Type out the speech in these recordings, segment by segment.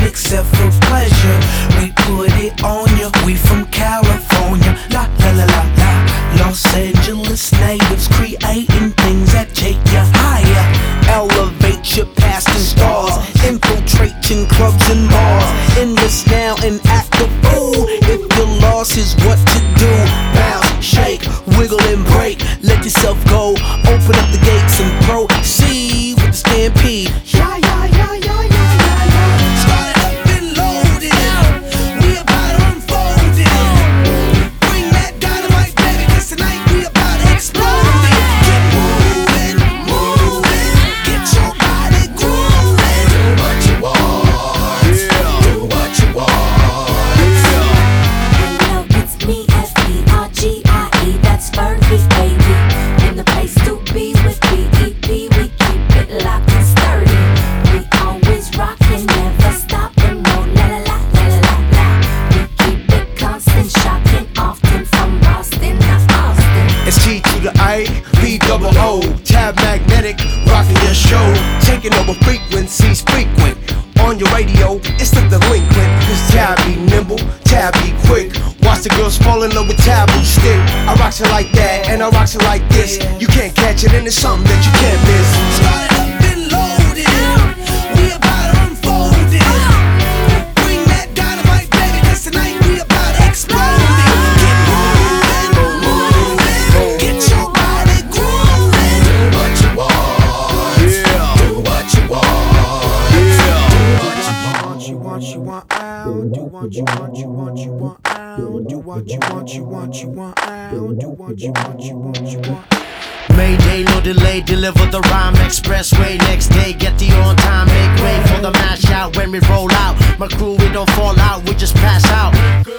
except for pleasure. We put it on you. We from California. La la la la la. Los Angeles natives creating things that take you higher. Elevate your past and stars. Infiltrating clubs and bars. Endless now and act a fool. If your loss is what to do, bounce, shake, wiggle and break. Let yourself go. Open up the gates and proceed with the stampede. Yeah, yeah, yeah, yeah, yeah, yeah, yeah. Started up and loaded. We about to unfold it. Bring that dynamite, baby, 'cause tonight we about to explode it. Get moving, moving. Get your body grooving. Do what you want. Yeah. Do what you want. Hello, it's me, F-E-R-G-I-E. That's Fergie, baby. In the place to be with B.E.P. We keep it locked and sturdy. We always rockin', never stoppin'. No la la la la la la. We keep it constant, shocking often from Boston to Austin. It's T to the I, B double O. Tab magnetic, rocking your show. Taking over frequencies frequent. On your radio, it's the delinquent. Cause Tab be nimble, Tab be quick. Watch the girls fall in love with taboo stick. I rocks it like that, and I rocks it like this. You can't catch it, and it's something that you can't miss. Started up and loaded. We about to unfold it. Bring that dynamite, baby, 'cause tonight we about to explode it. Get moving, moving. Get your body grooving. Do what you want. Yeah. Do what you want. Yeah. Do what you want. You want. You want out. Do what you want. You want. You want out. Do what you want. You want. You want out. Do what you want. You want. You want. Mayday, no delay, deliver the rhyme expressway. Next day, get the on time, make way for the mash out. When we roll out, my crew, we don't fall out, we just pass out.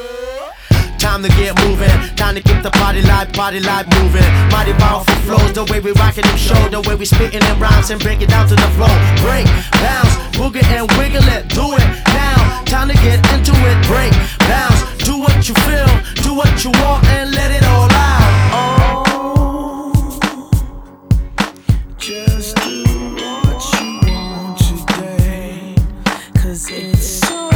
Time to get moving, time to keep the party live moving. Mighty powerful flows, the way we rockin' them show, the way we spittin' them rhymes and break it down to the flow. Break, bounce, boogie and wiggle it, do it now. Time to get into it, break, bounce, do what you feel, do what you want and let it all out. Oh. Just do what you want today, 'cause it's so